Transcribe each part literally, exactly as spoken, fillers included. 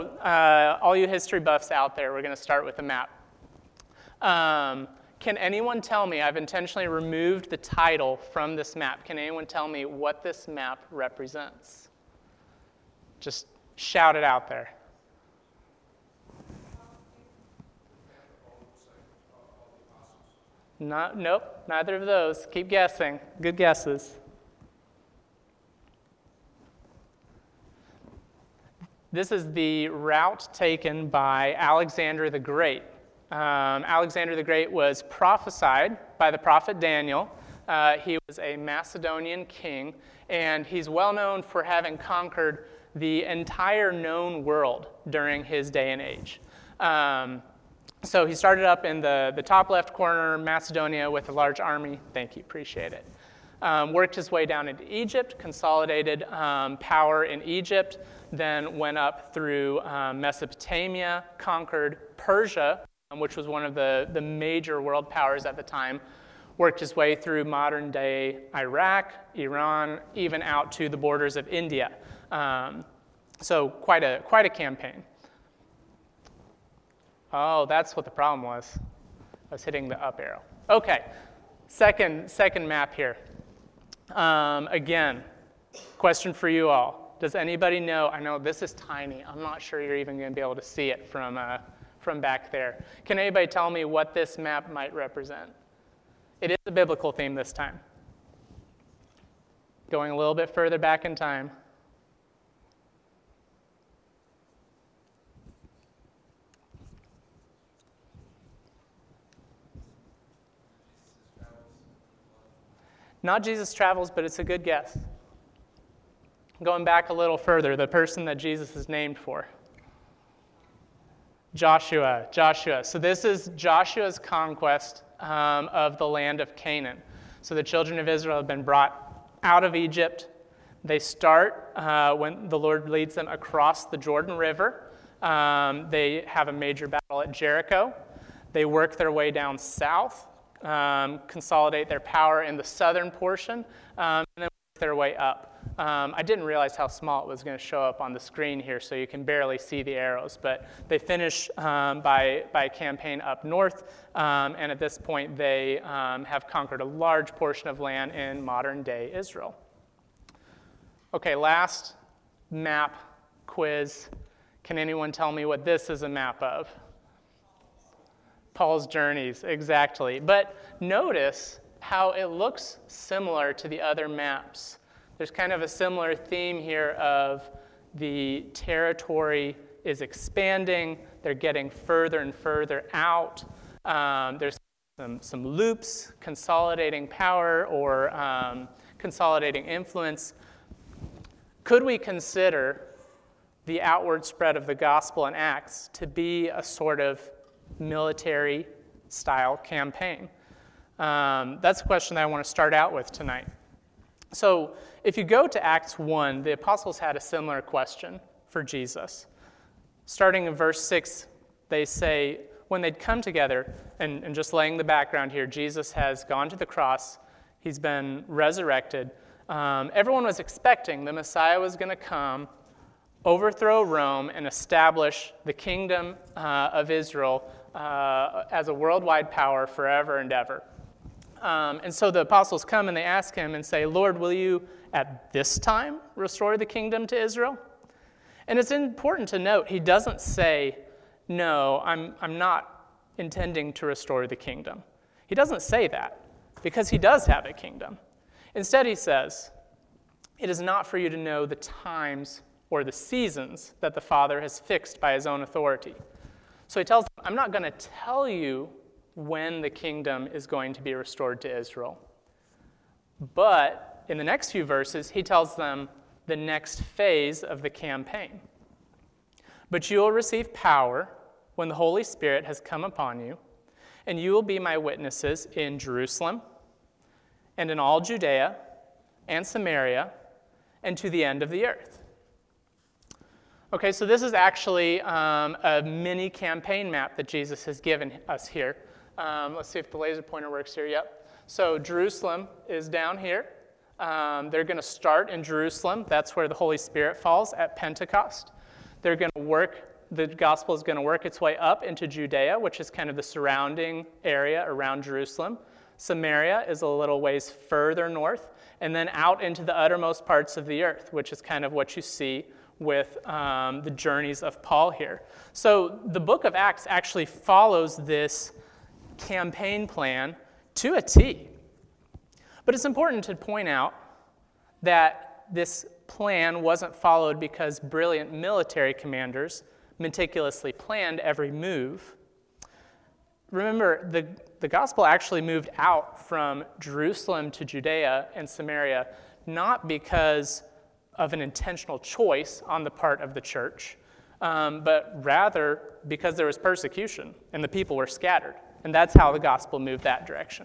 uh, all you history buffs out there, we're going to start with a map. Um, can anyone tell me, I've intentionally removed the title from this map. Can anyone tell me what this map represents? Just shout it out there. Not, nope, neither of those. Keep guessing. Good guesses. This is the route taken by Alexander the Great. Um, Alexander the Great was prophesied by the prophet Daniel. Uh, he was a Macedonian king, and he's well known for having conquered the entire known world during his day and age. Um, so he started up in the, the top left corner, Macedonia, with a large army. Thank you, appreciate it. Um, worked his way down into Egypt, consolidated um, power in Egypt, then went up through um, Mesopotamia, conquered Persia, which was one of the, the major world powers at the time, worked his way through modern-day Iraq, Iran, even out to the borders of India. Um, so quite a quite a campaign. Oh, that's what the problem was. I was hitting the up arrow. Okay, second second map here. Um, again, question for you all. Does anybody know? I know this is tiny. I'm not sure you're even going to be able to see it from uh, from back there. Can anybody tell me what this map might represent? It is a biblical theme this time. Going a little bit further back in time. Not Jesus Travels, but it's a good guess. Going back a little further, the person that Jesus is named for. Joshua, Joshua. So this is Joshua's conquest um, of the land of Canaan. So the children of Israel have been brought out of Egypt. They start uh, when the Lord leads them across the Jordan River. Um, they have a major battle at Jericho. They work their way down south, um, consolidate their power in the southern portion, um, and then work their way up. Um, I didn't realize how small it was going to show up on the screen here, so you can barely see the arrows. But they finish um, by, by a campaign up north, um, and at this point they um, have conquered a large portion of land in modern-day Israel. Okay, last map quiz. Can anyone tell me what this is a map of? Paul's journeys, exactly. But notice how it looks similar to the other maps. There's kind of a similar theme here of the territory is expanding. They're getting further and further out. Um, there's some, some loops, consolidating power or um, consolidating influence. Could we consider the outward spread of the gospel in Acts to be a sort of military-style campaign? Um, that's a question that I want to start out with tonight. So if you go to Acts one, the apostles had a similar question for Jesus. Starting in verse six, they say, when they'd come together, and, and just laying the background here, Jesus has gone to the cross, he's been resurrected. Um, everyone was expecting the Messiah was going to come, overthrow Rome, and establish the kingdom uh, of Israel uh, as a worldwide power forever and ever. Um, and so the apostles come and they ask him and say, Lord, will you at this time restore the kingdom to Israel? And it's important to note, he doesn't say, no, I'm, I'm not intending to restore the kingdom. He doesn't say that because he does have a kingdom. Instead, he says, it is not for you to know the times or the seasons that the Father has fixed by his own authority. So he tells them, I'm not going to tell you when the kingdom is going to be restored to Israel. But in the next few verses, he tells them the next phase of the campaign. But you will receive power when the Holy Spirit has come upon you, and you will be my witnesses in Jerusalem and in all Judea and Samaria and to the end of the earth. Okay, so this is actually um, a mini campaign map that Jesus has given us here. Um, let's see if the laser pointer works here. Yep. So Jerusalem is down here. Um, they're going to start in Jerusalem. That's where the Holy Spirit falls at Pentecost. They're going to work the gospel is going to work its way up into Judea, which is kind of the surrounding area around Jerusalem. Samaria is a little ways further north, and then out into the uttermost parts of the earth, which is kind of what you see with um, the journeys of Paul here. So the book of Acts actually follows this campaign plan to a T. But it's important to point out that this plan wasn't followed because brilliant military commanders meticulously planned every move. Remember, the, the gospel actually moved out from Jerusalem to Judea and Samaria, not because of an intentional choice on the part of the church, um, but rather because there was persecution and the people were scattered. And that's how the gospel moved that direction.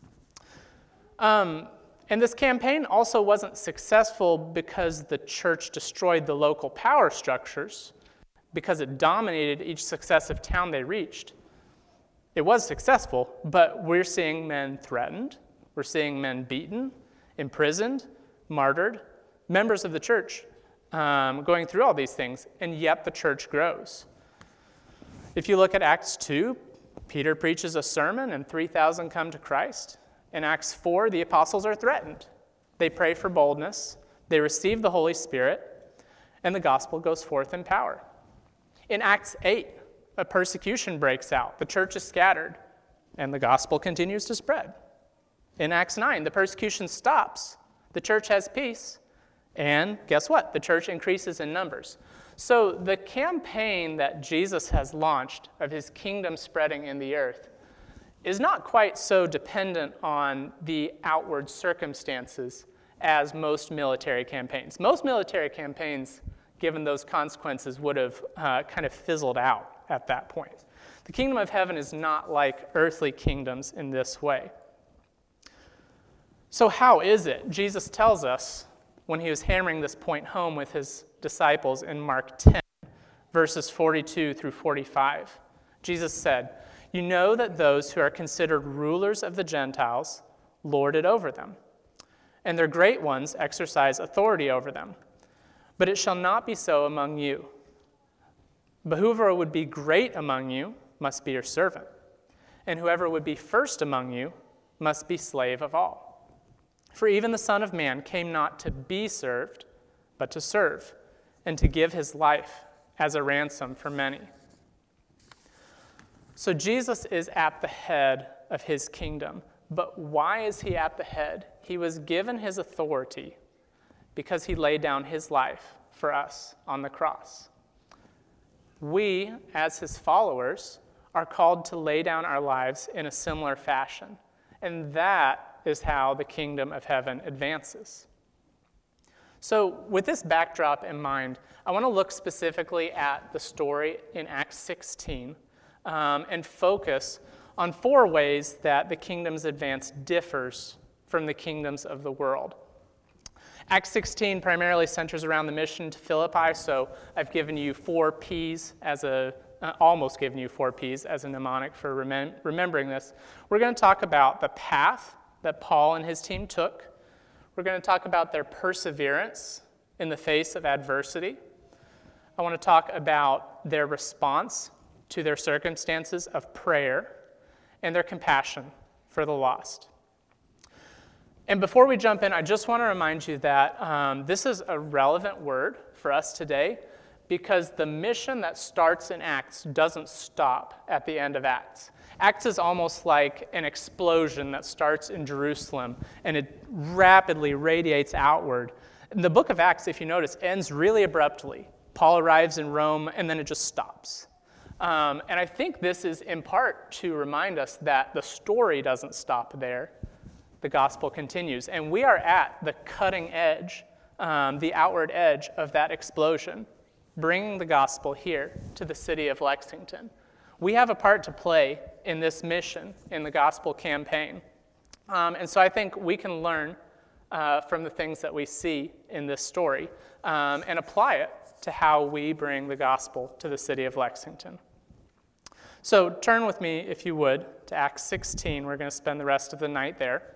Um, and this campaign also wasn't successful because the church destroyed the local power structures, because it dominated each successive town they reached. It was successful, but we're seeing men threatened, we're seeing men beaten, imprisoned, martyred, members of the church um, going through all these things, and yet the church grows. If you look at Acts two, Peter preaches a sermon and three thousand come to Christ. In Acts four, the apostles are threatened. They pray for boldness, they receive the Holy Spirit, and the gospel goes forth in power. In Acts eight, a persecution breaks out. The church is scattered, and the gospel continues to spread. In Acts nine, the persecution stops. The church has peace, and guess what? The church increases in numbers. So the campaign that Jesus has launched of his kingdom spreading in the earth is not quite so dependent on the outward circumstances as most military campaigns. Most military campaigns, given those consequences, would have uh, kind of fizzled out at that point. The kingdom of heaven is not like earthly kingdoms in this way. So how is it? Jesus tells us when he was hammering this point home with his disciples in Mark ten, verses forty-two through forty-five. Jesus said, "You know that those who are considered rulers of the Gentiles lord it over them, and their great ones exercise authority over them. But it shall not be so among you. But whoever would be great among you must be your servant, and whoever would be first among you must be slave of all. For even the Son of Man came not to be served, but to serve, and to give his life as a ransom for many." So Jesus is at the head of his kingdom. But why is he at the head? He was given his authority because he laid down his life for us on the cross. We, as his followers, are called to lay down our lives in a similar fashion. And that is how the kingdom of heaven advances. So with this backdrop in mind, I want to look specifically at the story in Acts sixteen um, and focus on four ways that the kingdom's advance differs from the kingdoms of the world. Acts sixteen primarily centers around the mission to Philippi, so I've given you four P's as a, uh, almost given you four P's as a mnemonic for remem- remembering this. We're going to talk about the path that Paul and his team took. We're going to talk about their perseverance in the face of adversity. I want to talk about their response to their circumstances of prayer and their compassion for the lost. And before we jump in, I just want to remind you that um, this is a relevant word for us today because the mission that starts in Acts doesn't stop at the end of Acts. Acts is almost like an explosion that starts in Jerusalem and it rapidly radiates outward. And the book of Acts, if you notice, ends really abruptly. Paul arrives in Rome and then it just stops. Um, and I think this is in part to remind us that the story doesn't stop there. The gospel continues. And we are at the cutting edge, um, the outward edge of that explosion, bringing the gospel here to the city of Lexington. We have a part to play in this mission, in the gospel campaign. Um, and so I think we can learn uh, from the things that we see in this story um, and apply it to how we bring the gospel to the city of Lexington. So turn with me, if you would, to Acts sixteen. We're going to spend the rest of the night there.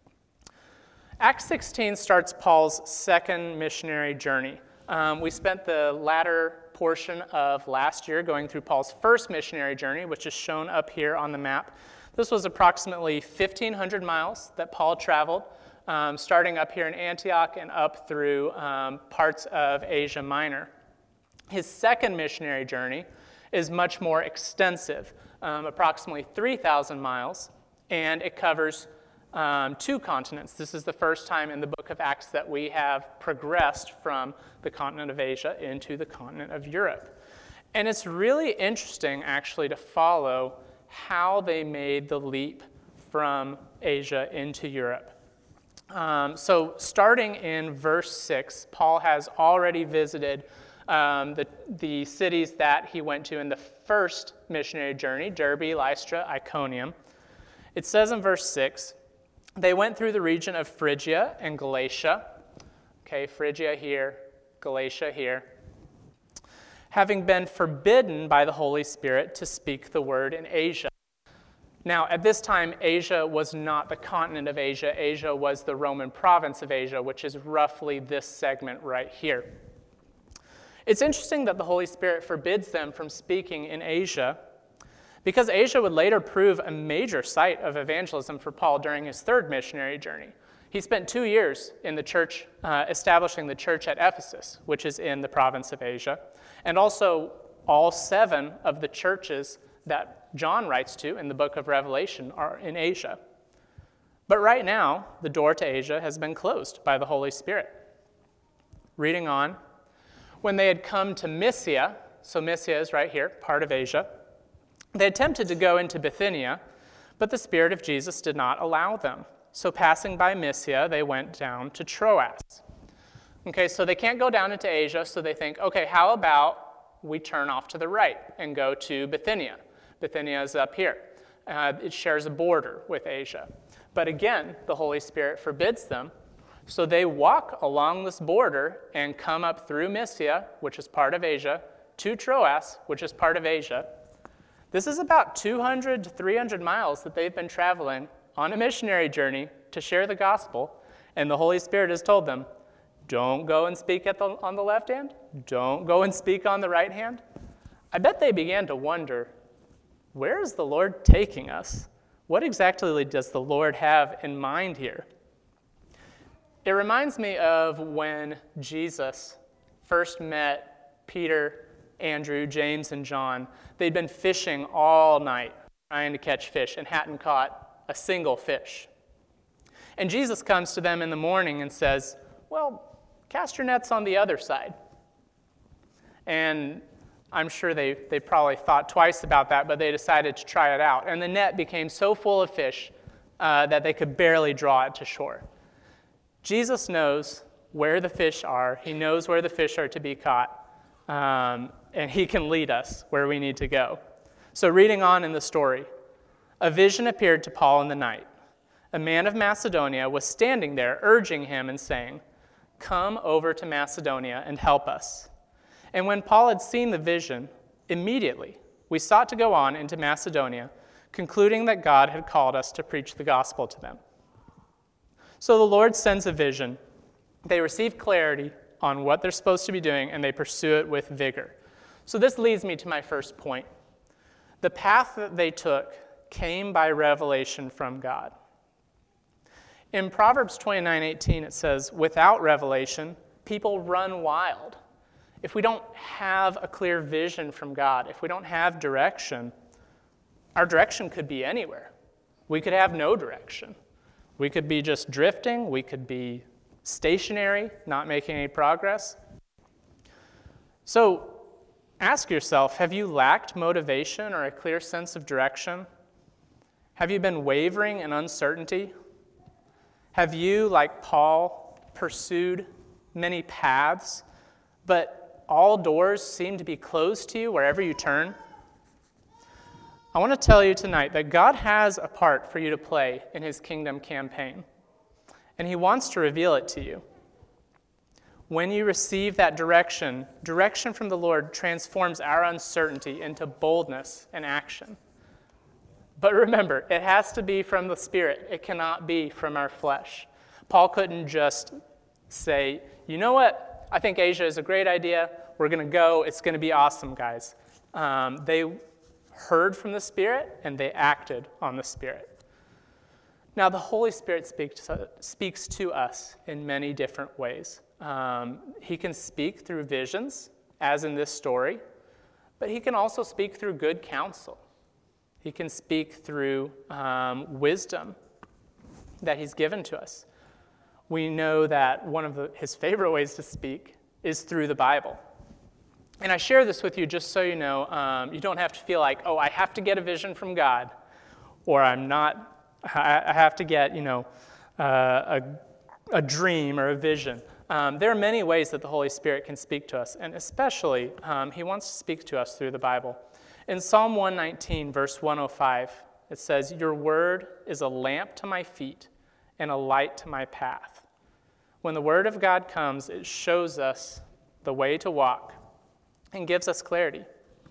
Acts sixteen starts Paul's second missionary journey. Um, we spent the latter portion of last year going through Paul's first missionary journey, which is shown up here on the map. This was approximately fifteen hundred miles that Paul traveled, um, starting up here in Antioch and up through um, parts of Asia Minor. His second missionary journey is much more extensive, um, approximately three thousand miles, and it covers um, two continents. This is the first time in the book of Acts that we have progressed from the continent of Asia into the continent of Europe. And it's really interesting, actually, to follow how they made the leap from Asia into Europe. Um, so starting in verse six, Paul has already visited um, the, the cities that he went to in the first missionary journey, Derbe, Lystra, Iconium. It says in verse six, they went through the region of Phrygia and Galatia. Okay, Phrygia here, Galatia here. Having been forbidden by the Holy Spirit to speak the word in Asia. Now, at this time, Asia was not the continent of Asia. Asia was the Roman province of Asia, which is roughly this segment right here. It's interesting that the Holy Spirit forbids them from speaking in Asia, because Asia would later prove a major site of evangelism for Paul during his third missionary journey. He spent two years in the church, uh, establishing the church at Ephesus, which is in the province of Asia, and also all seven of the churches that John writes to in the book of Revelation are in Asia. But right now, the door to Asia has been closed by the Holy Spirit. Reading on, when they had come to Mysia, so Mysia is right here, part of Asia, they attempted to go into Bithynia, but the Spirit of Jesus did not allow them. So passing by Mysia, they went down to Troas. Okay, so they can't go down into Asia, so they think, okay, how about we turn off to the right and go to Bithynia? Bithynia is up here. Uh, it shares a border with Asia. But again, the Holy Spirit forbids them, so they walk along this border and come up through Mysia, which is part of Asia, to Troas, which is part of Asia. This is about two hundred to three hundred miles that they've been traveling on a missionary journey to share the gospel, and the Holy Spirit has told them, don't go and speak at the, on the left hand, don't go and speak on the right hand. I bet they began to wonder, where is the Lord taking us? What exactly does the Lord have in mind here? It reminds me of when Jesus first met Peter, Andrew, James, and John. They'd been fishing all night, trying to catch fish, and hadn't caught a single fish. And Jesus comes to them in the morning and says, well, cast your nets on the other side. And I'm sure they, they probably thought twice about that, but they decided to try it out. And the net became so full of fish uh, that they could barely draw it to shore. Jesus knows where the fish are. He knows where the fish are to be caught. Um, and he can lead us where we need to go. So reading on in the story, a vision appeared to Paul in the night. A man of Macedonia was standing there, urging him and saying, come over to Macedonia and help us. And when Paul had seen the vision, immediately we sought to go on into Macedonia, concluding that God had called us to preach the gospel to them. So the Lord sends a vision. They receive clarity on what they're supposed to be doing, and they pursue it with vigor. So this leads me to my first point. The path that they took came by revelation from God. In Proverbs twenty-nine eighteen, it says, without revelation, people run wild. If we don't have a clear vision from God, if we don't have direction, our direction could be anywhere. We could have no direction. We could be just drifting. We could be stationary, not making any progress. So ask yourself, have you lacked motivation or a clear sense of direction? Have you been wavering in uncertainty? Have you, like Paul, pursued many paths, but all doors seem to be closed to you wherever you turn? I want to tell you tonight that God has a part for you to play in his kingdom campaign, and he wants to reveal it to you. When you receive that direction, direction from the Lord transforms our uncertainty into boldness and action. But remember, it has to be from the Spirit. It cannot be from our flesh. Paul couldn't just say, you know what? I think Asia is a great idea. We're going to go. It's going to be awesome, guys. Um, they heard from the Spirit, and they acted on the Spirit. Now, the Holy Spirit speaks to, speaks to us in many different ways. Um, he can speak through visions, as in this story, but he can also speak through good counsel. He can speak through um, wisdom that he's given to us. We know that one of the, his favorite ways to speak is through the Bible. And I share this with you just so you know, um, you don't have to feel like, oh, I have to get a vision from God, or I'm not, I have to get, you know, uh, a, a dream or a vision. Um, there are many ways that the Holy Spirit can speak to us, and especially um, he wants to speak to us through the Bible. In Psalm one nineteen, verse one oh five, it says, "Your word is a lamp to my feet and a light to my path." When the word of God comes, it shows us the way to walk and gives us clarity.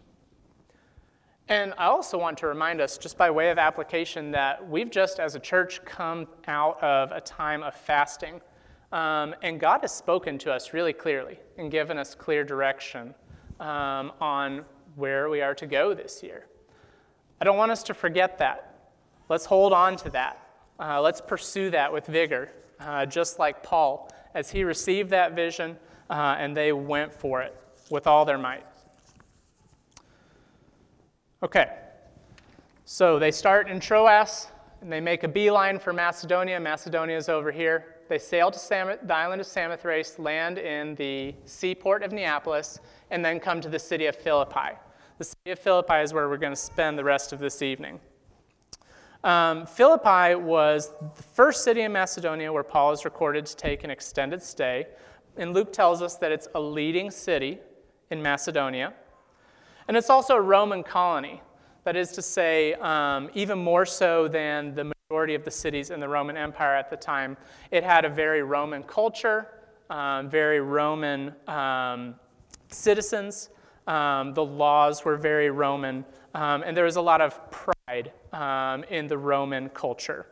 And I also want to remind us, just by way of application, that we've just as a church come out of a time of fasting. Um, and God has spoken to us really clearly and given us clear direction um, on where we are to go this year. I don't want us to forget that. Let's hold on to that. Uh, let's pursue that with vigor, uh, just like Paul, as he received that vision uh, and they went for it with all their might. Okay, so they start in Troas, and they make a beeline for Macedonia. Macedonia is over here. They sail to Sam- the island of Samothrace, land in the seaport of Neapolis, and then come to the city of Philippi. The city of Philippi is where we're going to spend the rest of this evening. Um, Philippi was the first city in Macedonia where Paul is recorded to take an extended stay, and Luke tells us that it's a leading city in Macedonia. And it's also a Roman colony. That is to say, um, even more so than the majority of the cities in the Roman Empire at the time, it had a very Roman culture, um, very Roman um, citizens. Um, the laws were very Roman, um, and there was a lot of pride um, in the Roman culture.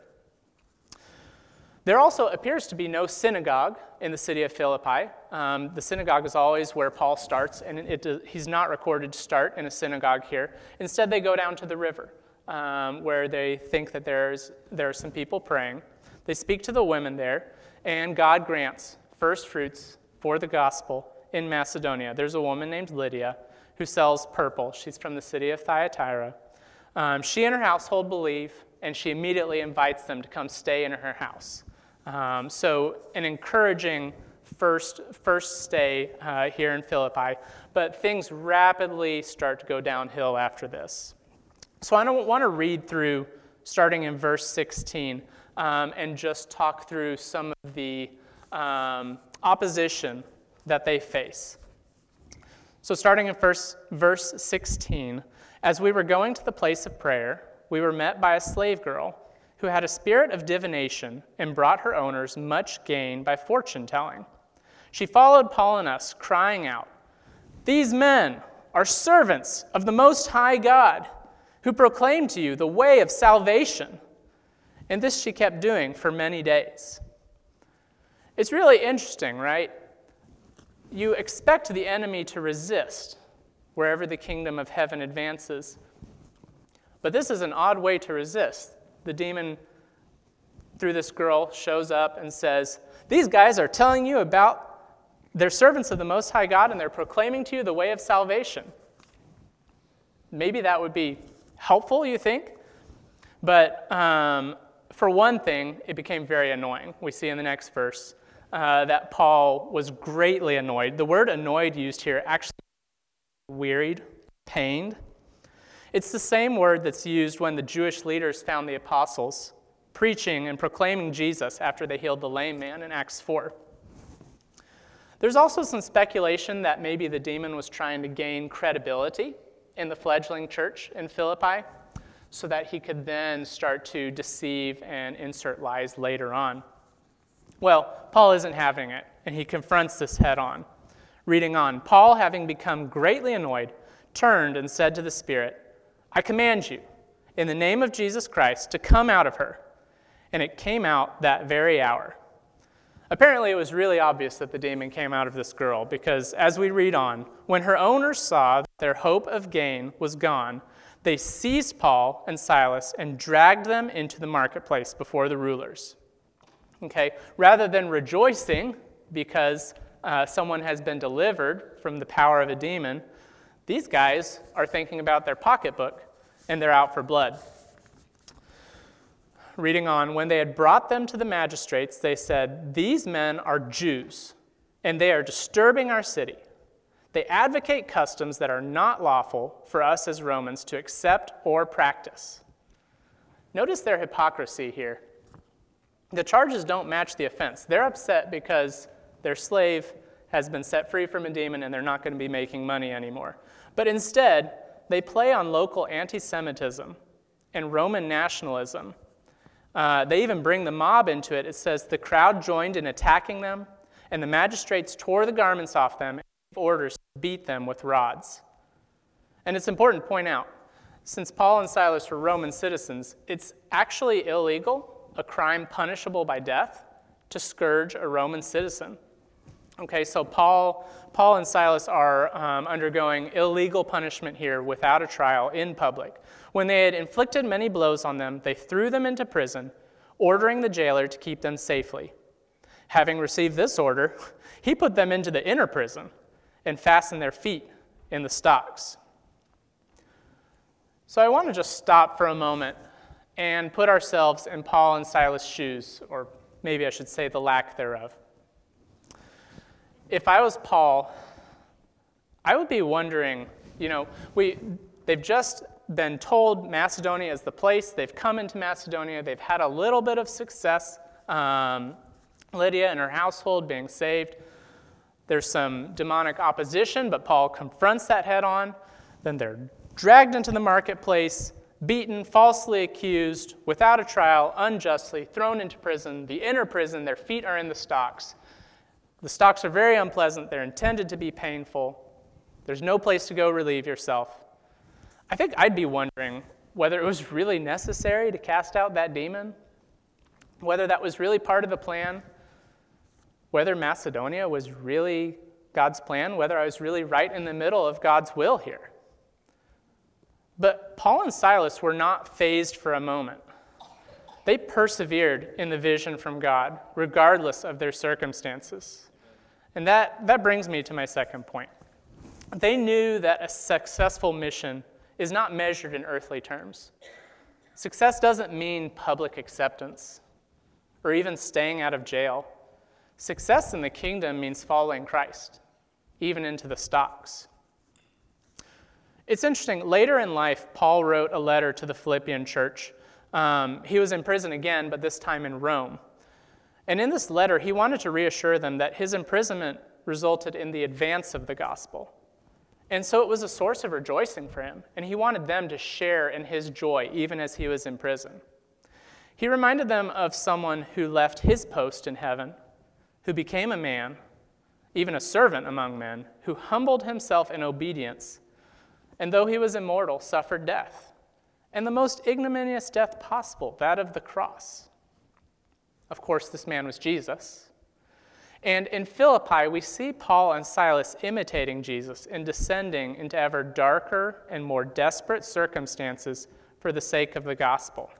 There also appears to be no synagogue in the city of Philippi. Um, the synagogue is always where Paul starts, and it, it, he's not recorded to start in a synagogue here. Instead, they go down to the river, um, where they think that there's there are some people praying. They speak to the women there, and God grants first fruits for the gospel in Macedonia. There's a woman named Lydia who sells purple. She's from the city of Thyatira. Um, she and her household believe, and she immediately invites them to come stay in her house. Um, so an encouraging first first stay uh, here in Philippi, but things rapidly start to go downhill after this. So I don't want to read through, starting in verse sixteen, um, and just talk through some of the um, opposition that they face. So starting in first, verse sixteen, "As we were going to the place of prayer, we were met by a slave girl who had a spirit of divination and brought her owners much gain by fortune-telling. She followed Paul and us, crying out, 'These men are servants of the Most High God, who proclaim to you the way of salvation.' And this she kept doing for many days." It's really interesting, right? You expect the enemy to resist wherever the kingdom of heaven advances. But this is an odd way to resist. The demon, through this girl, shows up and says, "These guys are telling you about they're servants of the Most High God, and they're proclaiming to you the way of salvation." Maybe that would be helpful, you think? But um, for one thing, it became very annoying. We see in the next verse uh, that Paul was greatly annoyed. The word annoyed used here actually wearied, pained. It's the same word that's used when the Jewish leaders found the apostles preaching and proclaiming Jesus after they healed the lame man in Acts four. There's also some speculation that maybe the demon was trying to gain credibility in the fledgling church in Philippi so that he could then start to deceive and insert lies later on. Well, Paul isn't having it, and he confronts this head on. Reading on, "Paul, having become greatly annoyed, turned and said to the spirit, 'I command you, in the name of Jesus Christ, to come out of her.' And it came out that very hour." Apparently, it was really obvious that the demon came out of this girl because, as we read on, when her owners saw that their hope of gain was gone, they seized Paul and Silas and dragged them into the marketplace before the rulers. Okay, rather than rejoicing because uh, someone has been delivered from the power of a demon, these guys are thinking about their pocketbook and they're out for blood. Reading on, when they had brought them to the magistrates, they said, "These men are Jews, and they are disturbing our city. They advocate customs that are not lawful for us as Romans to accept or practice." Notice their hypocrisy here. The charges don't match the offense. They're upset because their slave has been set free from a demon and they're not going to be making money anymore. But instead, they play on local anti-Semitism and Roman nationalism. Uh, they even bring the mob into it. It says the crowd joined in attacking them, and the magistrates tore the garments off them and gave orders to beat them with rods. And it's important to point out, since Paul and Silas were Roman citizens, it's actually illegal, a crime punishable by death, to scourge a Roman citizen. Okay, so Paul, Paul and Silas are um, undergoing illegal punishment here without a trial in public. When they had inflicted many blows on them, they threw them into prison, ordering the jailer to keep them safely. Having received this order, he put them into the inner prison and fastened their feet in the stocks. So I want to just stop for a moment and put ourselves in Paul and Silas' shoes, or maybe I should say the lack thereof. If I was Paul, I would be wondering, you know, we they've just been told Macedonia is the place. They've come into Macedonia. They've had a little bit of success. Um, Lydia and her household being saved. There's some demonic opposition, but Paul confronts that head on. Then they're dragged into the marketplace, beaten, falsely accused, without a trial, unjustly, thrown into prison, the inner prison. Their feet are in the stocks. The stocks are very unpleasant. They're intended to be painful. There's no place to go relieve yourself. I think I'd be wondering whether it was really necessary to cast out that demon, whether that was really part of the plan, whether Macedonia was really God's plan, whether I was really right in the middle of God's will here. But Paul and Silas were not fazed for a moment. They persevered in the vision from God, regardless of their circumstances. And that, that brings me to my second point. They knew that a successful mission is not measured in earthly terms. Success doesn't mean public acceptance or even staying out of jail. Success in the kingdom means following Christ, even into the stocks. It's interesting, later in life, Paul wrote a letter to the Philippian church. Um, he was in prison again, but this time in Rome. And in this letter, he wanted to reassure them that his imprisonment resulted in the advance of the gospel. And so it was a source of rejoicing for him, and he wanted them to share in his joy, even as he was in prison. He reminded them of someone who left his post in heaven, who became a man, even a servant among men, who humbled himself in obedience, and though he was immortal, suffered death, and the most ignominious death possible, that of the cross. Of course, this man was Jesus. And in Philippi, we see Paul and Silas imitating Jesus in descending into ever darker and more desperate circumstances for the sake of the gospel.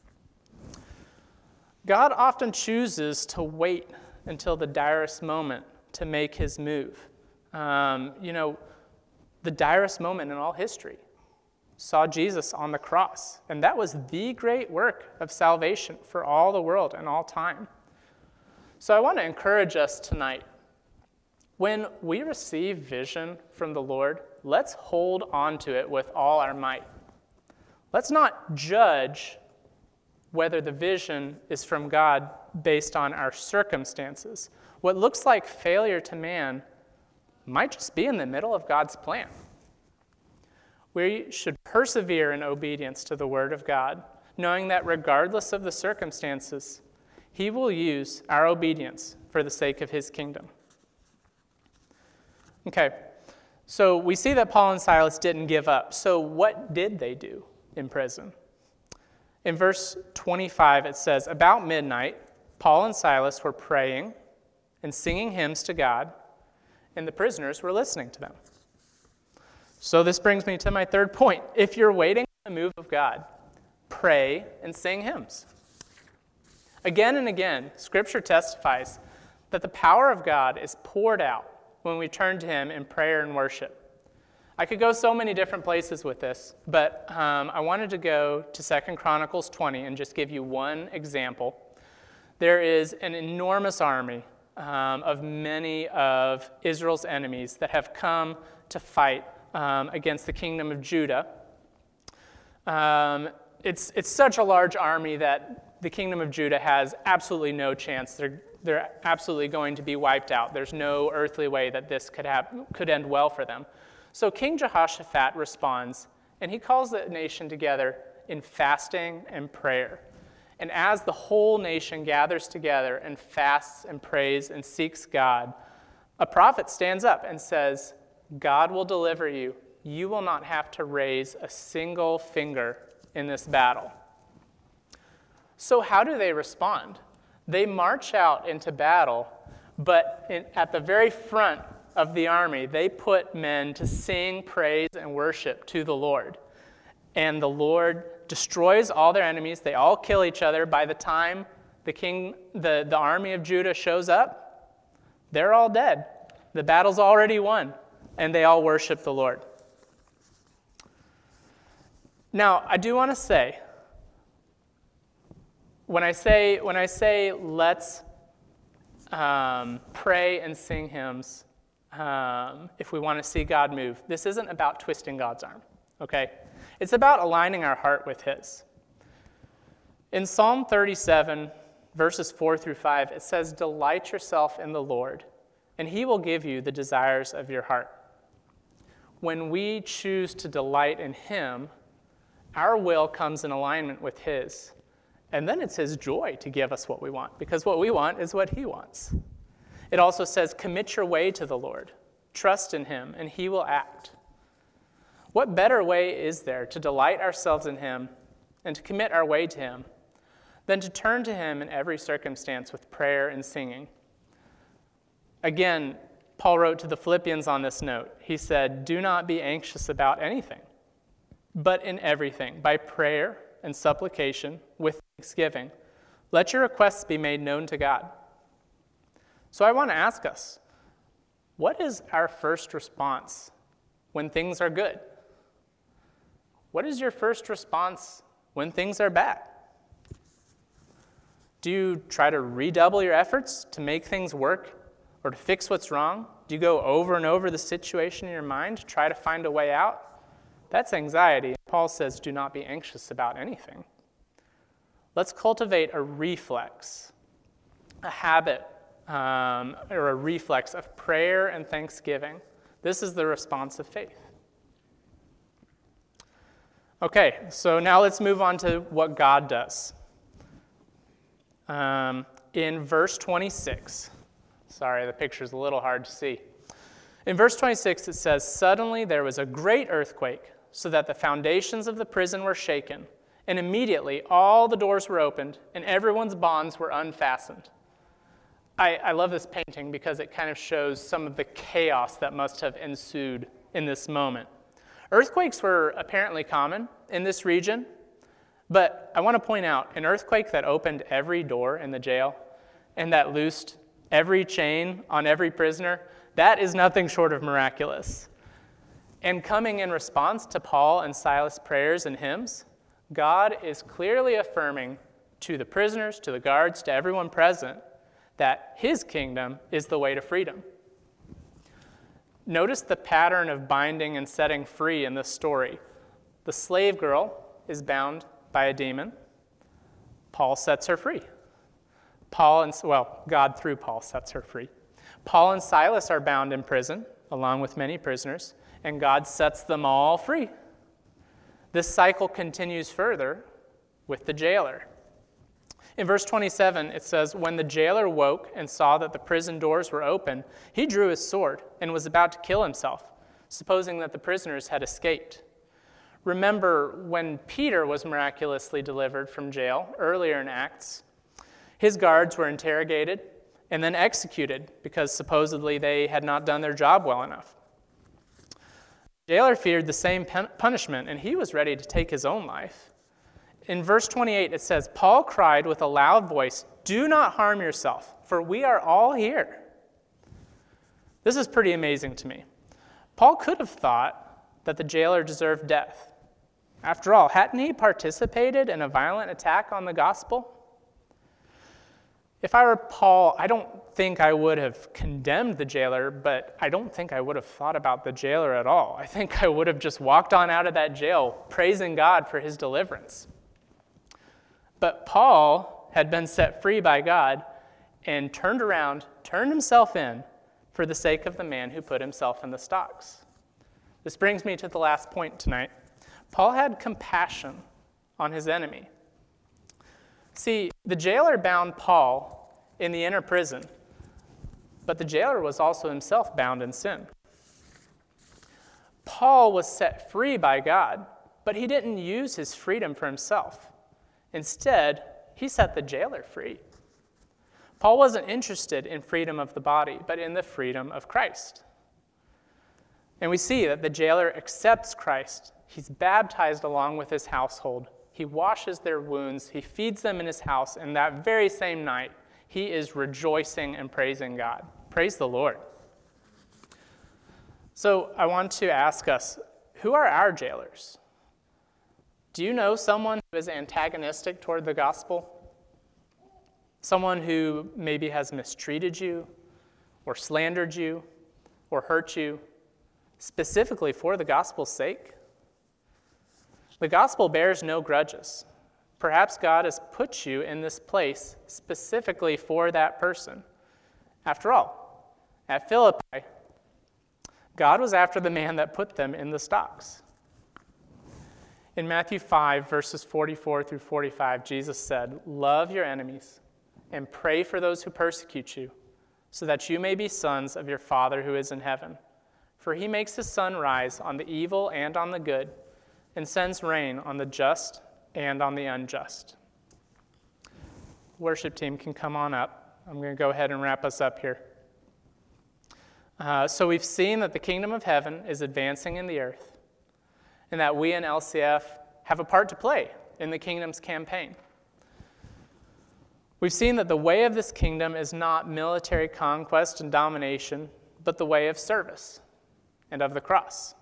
God often chooses to wait until the direst moment to make his move. Um, you know, the direst moment in all history saw Jesus on the cross, and that was the great work of salvation for all the world and all time. So I want to encourage us tonight. When we receive vision from the Lord, let's hold on to it with all our might. Let's not judge whether the vision is from God based on our circumstances. What looks like failure to man might just be in the middle of God's plan. We should persevere in obedience to the Word of God, knowing that regardless of the circumstances, he will use our obedience for the sake of his kingdom. Okay, so we see that Paul and Silas didn't give up. So what did they do in prison? In verse twenty-five, it says, "About midnight, Paul and Silas were praying and singing hymns to God, and the prisoners were listening to them. So this brings me to my third point. If you're waiting on the move of God, pray and sing hymns. Again and again, Scripture testifies that the power of God is poured out when we turn to him in prayer and worship. I could go so many different places with this, but um, I wanted to go to Second Chronicles twenty and just give you one example. There is an enormous army um, of many of Israel's enemies that have come to fight um, against the kingdom of Judah. Um, it's, it's such a large army that the kingdom of Judah has absolutely no chance. They're, they're absolutely going to be wiped out. There's no earthly way that this could, have, could end well for them. So King Jehoshaphat responds, and he calls the nation together in fasting and prayer. And as the whole nation gathers together and fasts and prays and seeks God, a prophet stands up and says, God will deliver you. You will not have to raise a single finger in this battle. So how do they respond? They march out into battle, but in, at the very front of the army, they put men to sing praise and worship to the Lord. And the Lord destroys all their enemies. They all kill each other. By the time the king, the, the army of Judah shows up, they're all dead. The battle's already won, and they all worship the Lord. Now, I do want to say, when I say when I say let's um, pray and sing hymns, um, if we want to see God move, this isn't about twisting God's arm, okay? It's about aligning our heart with his. In Psalm thirty-seven, verses four through five, it says, "Delight yourself in the Lord, and he will give you the desires of your heart." When we choose to delight in him, our will comes in alignment with his. And then it's his joy to give us what we want, because what we want is what he wants. It also says, commit your way to the Lord. Trust in him, and he will act. What better way is there to delight ourselves in him and to commit our way to him than to turn to him in every circumstance with prayer and singing? Again, Paul wrote to the Philippians on this note. He said, do not be anxious about anything, but in everything, by prayer and supplication, with thanksgiving, let your requests be made known to God. So I want to ask us, what is our first response when things are good? What is your first response when things are bad? Do you try to redouble your efforts to make things work or to fix what's wrong? Do you go over and over the situation in your mind to try to find a way out? That's anxiety. Paul says, do not be anxious about anything. Let's cultivate a reflex, a habit, um, or a reflex of prayer and thanksgiving. This is the response of faith. Okay, so now let's move on to what God does. Um, in verse twenty-six, sorry, the picture's a little hard to see. In verse twenty-six, it says, suddenly there was a great earthquake, so that the foundations of the prison were shaken, and immediately all the doors were opened, and everyone's bonds were unfastened. I, I love this painting because it kind of shows some of the chaos that must have ensued in this moment. Earthquakes were apparently common in this region, but I want to point out an earthquake that opened every door in the jail and that loosed every chain on every prisoner, that is nothing short of miraculous. And coming in response to Paul and Silas' prayers and hymns, God is clearly affirming to the prisoners, to the guards, to everyone present, that his kingdom is the way to freedom. Notice the pattern of binding and setting free in this story. The slave girl is bound by a demon. Paul sets her free. Paul and, well, God through Paul sets her free. Paul and Silas are bound in prison, along with many prisoners, and God sets them all free. This cycle continues further with the jailer. In verse twenty-seven, it says, when the jailer woke and saw that the prison doors were open, he drew his sword and was about to kill himself, supposing that the prisoners had escaped. Remember when Peter was miraculously delivered from jail earlier in Acts, his guards were interrogated, and then executed because supposedly they had not done their job well enough. The jailer feared the same punishment, and he was ready to take his own life. In verse twenty-eight, it says, Paul cried with a loud voice, "Do not harm yourself, for we are all here." This is pretty amazing to me. Paul could have thought that the jailer deserved death. After all, hadn't he participated in a violent attack on the gospel? If I were Paul, I don't think I would have condemned the jailer, but I don't think I would have thought about the jailer at all. I think I would have just walked on out of that jail, praising God for his deliverance. But Paul had been set free by God and turned around, turned himself in for the sake of the man who put himself in the stocks. This brings me to the last point tonight. Paul had compassion on his enemy. See, the jailer bound Paul in the inner prison, but the jailer was also himself bound in sin. Paul was set free by God, but he didn't use his freedom for himself. Instead, he set the jailer free. Paul wasn't interested in freedom of the body, but in the freedom of Christ. And we see that the jailer accepts Christ. He's baptized along with his household. He washes their wounds. He feeds them in his house. And that very same night, he is rejoicing and praising God. Praise the Lord. So I want to ask us, who are our jailers? Do you know someone who is antagonistic toward the gospel? Someone who maybe has mistreated you or slandered you or hurt you, specifically for the gospel's sake? The gospel bears no grudges. Perhaps God has put you in this place specifically for that person. After all, at Philippi, God was after the man that put them in the stocks. In Matthew five, verses forty-four through forty-five, Jesus said, "Love your enemies and pray for those who persecute you, so that you may be sons of your Father who is in heaven. For he makes his sun rise on the evil and on the good, and sends rain on the just and on the unjust." Worship team can come on up. I'm going to go ahead and wrap us up here. Uh, so we've seen that the kingdom of heaven is advancing in the earth, and that we in L C F have a part to play in the kingdom's campaign. We've seen that the way of this kingdom is not military conquest and domination, but the way of service and of the cross.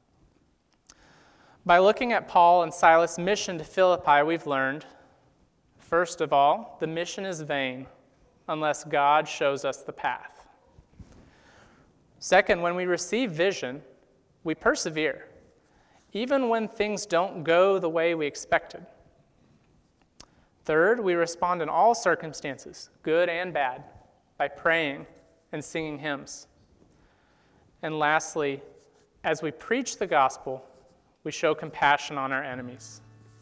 By looking at Paul and Silas' mission to Philippi, we've learned, first of all, the mission is vain unless God shows us the path. Second, when we receive vision, we persevere, even when things don't go the way we expected. Third, we respond in all circumstances, good and bad, by praying and singing hymns. And lastly, as we preach the gospel, we show compassion on our enemies.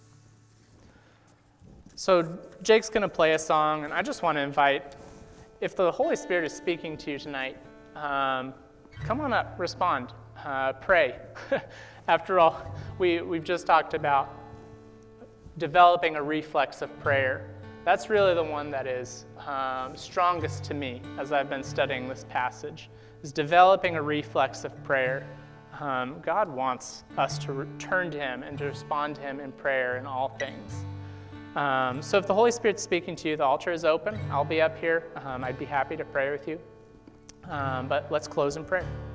So Jake's going to play a song, and I just want to invite, if the Holy Spirit is speaking to you tonight, um, come on up, respond, uh, pray. After all, we, we've just talked about developing a reflex of prayer. That's really the one that is um, strongest to me as I've been studying this passage, is developing a reflex of prayer. Um, God wants us to return to him and to respond to him in prayer in all things. Um, so if the Holy Spirit's speaking to you, the altar is open. I'll be up here. Um, I'd be happy to pray with you. Um, but let's close in prayer.